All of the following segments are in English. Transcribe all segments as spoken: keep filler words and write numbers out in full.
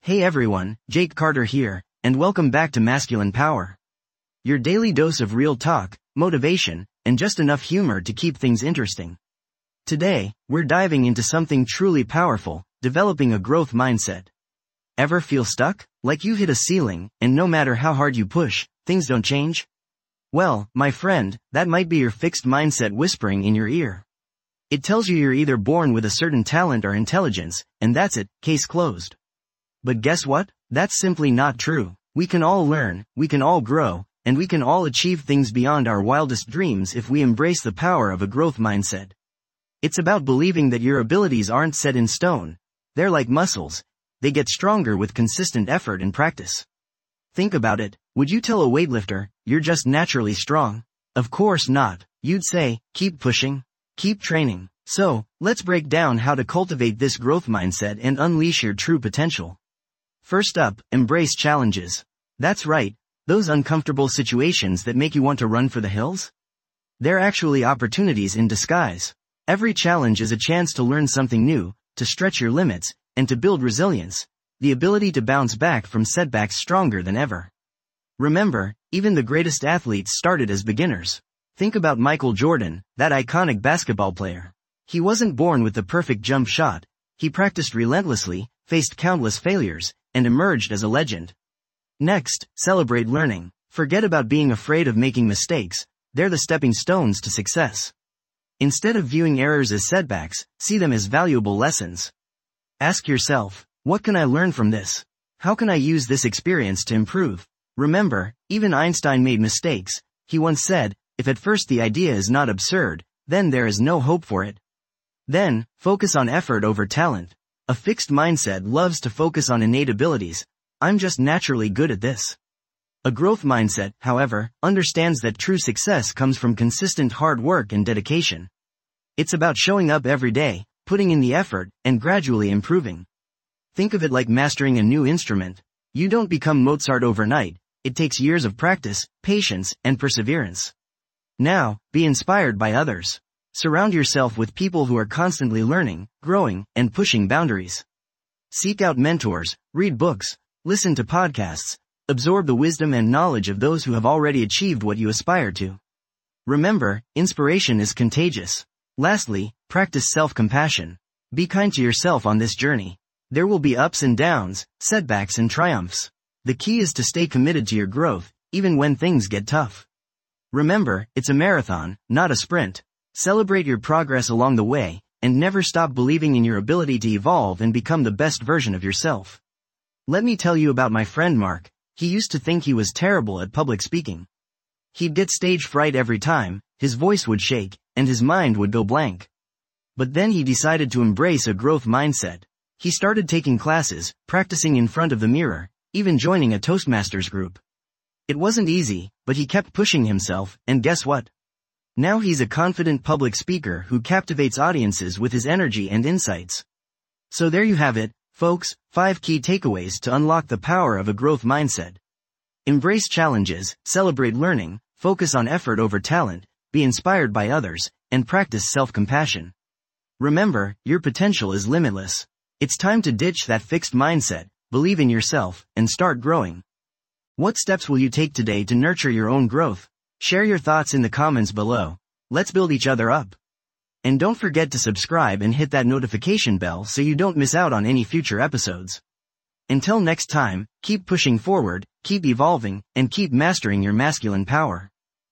Hey everyone, Jake Carter here, and welcome back to Masculine Power. Your daily dose of real talk, motivation, and just enough humor to keep things interesting. Today, we're diving into something truly powerful, developing a growth mindset. Ever feel stuck? Like you hit a ceiling, and no matter how hard you push, things don't change? Well, my friend, that might be your fixed mindset whispering in your ear. It tells you you're either born with a certain talent or intelligence, and that's it, case closed. But guess what? That's simply not true. We can all learn, we can all grow, and we can all achieve things beyond our wildest dreams if we embrace the power of a growth mindset. It's about believing that your abilities aren't set in stone. They're like muscles. They get stronger with consistent effort and practice. Think about it. Would you tell a weightlifter, you're just naturally strong? Of course not. You'd say, keep pushing, keep training. So, let's break down how to cultivate this growth mindset and unleash your true potential. First up, embrace challenges. That's right, those uncomfortable situations that make you want to run for the hills? They're actually opportunities in disguise. Every challenge is a chance to learn something new, to stretch your limits, and to build resilience, the ability to bounce back from setbacks stronger than ever. Remember, even the greatest athletes started as beginners. Think about Michael Jordan, that iconic basketball player. He wasn't born with the perfect jump shot. He practiced relentlessly, faced countless failures, and emerged as a legend. Next, celebrate learning. Forget about being afraid of making mistakes. They're the stepping stones to success. Instead of viewing errors as setbacks, see them as valuable lessons. Ask yourself, what can I learn from this? How can I use this experience to improve? Remember, even Einstein made mistakes. He once said, if at first the idea is not absurd, then there is no hope for it. Then, focus on effort over talent. A fixed mindset loves to focus on innate abilities. I'm just naturally good at this. A growth mindset, however, understands that true success comes from consistent hard work and dedication. It's about showing up every day, putting in the effort, and gradually improving. Think of it like mastering a new instrument. You don't become Mozart overnight. It takes years of practice, patience, and perseverance. Now, be inspired by others. Surround yourself with people who are constantly learning, growing, and pushing boundaries. Seek out mentors, read books, listen to podcasts, absorb the wisdom and knowledge of those who have already achieved what you aspire to. Remember, inspiration is contagious. Lastly, practice self-compassion. Be kind to yourself on this journey. There will be ups and downs, setbacks and triumphs. The key is to stay committed to your growth, even when things get tough. Remember, it's a marathon, not a sprint. Celebrate your progress along the way, and never stop believing in your ability to evolve and become the best version of yourself. Let me tell you about my friend Mark. He used to think he was terrible at public speaking. He'd get stage fright every time, his voice would shake, and his mind would go blank. But then he decided to embrace a growth mindset. He started taking classes, practicing in front of the mirror, even joining a Toastmasters group. It wasn't easy, but he kept pushing himself, and guess what? Now he's a confident public speaker who captivates audiences with his energy and insights. So there you have it, folks, five key takeaways to unlock the power of a growth mindset. Embrace challenges, celebrate learning, focus on effort over talent, be inspired by others, and practice self-compassion. Remember, your potential is limitless. It's time to ditch that fixed mindset, believe in yourself, and start growing. What steps will you take today to nurture your own growth? Share your thoughts in the comments below. Let's build each other up. And don't forget to subscribe and hit that notification bell so you don't miss out on any future episodes. Until next time, keep pushing forward, keep evolving, and keep mastering your masculine power.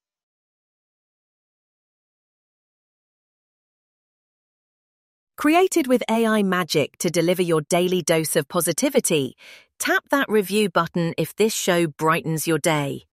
Created with A I magic to deliver your daily dose of positivity, tap that review button if this show brightens your day.